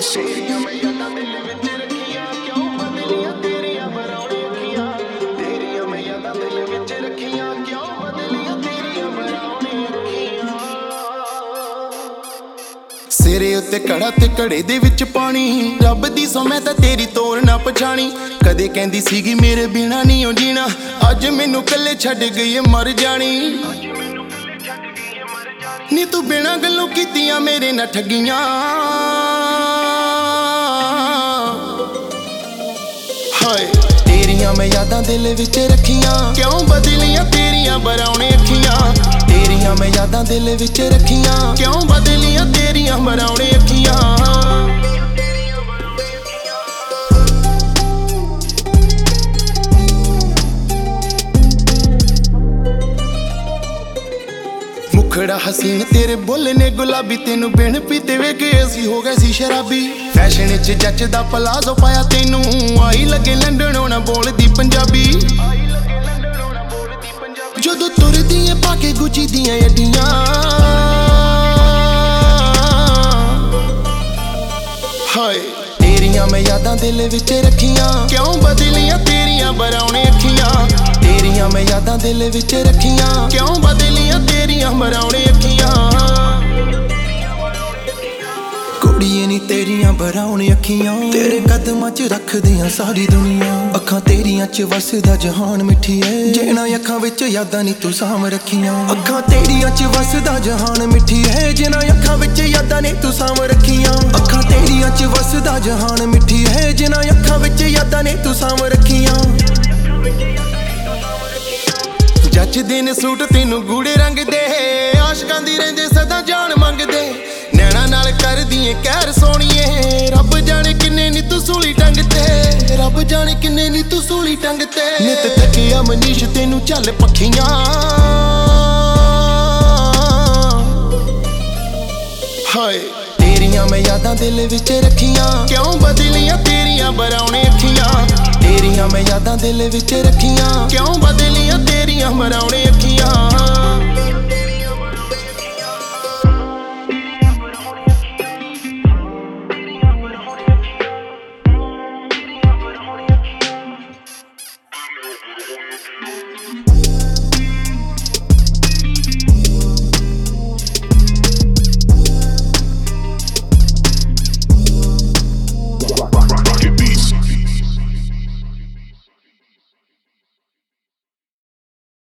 तेरियां मैं यादां दिल विच रखियां क्यों बदलियां तेरियां बरौनी अखियां तेरियां मैं यादां दिल विच रखियां क्यों बदलियां तेरियां बरौनी अखियां सिरे उत्ते कड़ा ते घड़े दे विच पानी रब दी सौ मैं तां तेरी तोर ना पछाणी कदे कहंदी सीगी मेरे बिना नहीं ओ जीना अज मैनू कल्ले छड्ड गई मर जानी नी तू बिना गल्लों कीतियां मेरे ना ठगियां हाय तेरियां मैं यादां दिल विच रखियां क्यों बदलियां तेरियां बरौनी अखियां तेरियां मैं यादां दिल विच रखियां क्यों बदलियां तेरियां बरौनी अखियां मुखड़ा हसीन तेरे बुल ने गुलाबी तेनू बिन पीते वे गए असी हो गए सी शराबी फैशन च जचदा पलाजो पाया तेनू आई लगे लंडन ना बोलदी पंजाबी जदों तुरदी ऐ पाके गुची दियां अड्डियां हाय तेरियां मैं यादां दिल विच रखियां क्यों बदलियां तेरियां बरौनी अखियां तेरियां मैं यादां दिल विच रखियां क्यों बदलियां तेरियां बरौनी अखियां कुड़िए नी तेरियां बरौनी अखियां तेरे कदमां च रख दियां सारी दुनिया अखां तेरियां च वसदा जहान मिठिए जिहना अखां विच यादां नी तू साम रखियां अखां तेरियां च वसदा जहान मिठिए जिहना अखां विच यादां नी तू साम रखियां अखां तेरियां च वसदा जहान मिठिए जिहना अखां विच यादां नी तू साम रखियां जचदे ने सूट तेनू गूड़े रंग दे आशकां दी रहिंदे सदा जान मंगदे नैना नाल कर दिए कहर सोहणीए रब जाने किन्ने नी तू सूली टंग ते रब जाने किन्ने नी तू सूली टंग ते नित थकिया मनीश तेनू चल पखियां हाय तेरियां मैं यादां दिल विच रखियां क्यों बदलियां तेरियां बरौनी अखियां तेरियां मैं यादां दिल विच रखियां क्यों बदलियां तेरियां बरौनी अखियां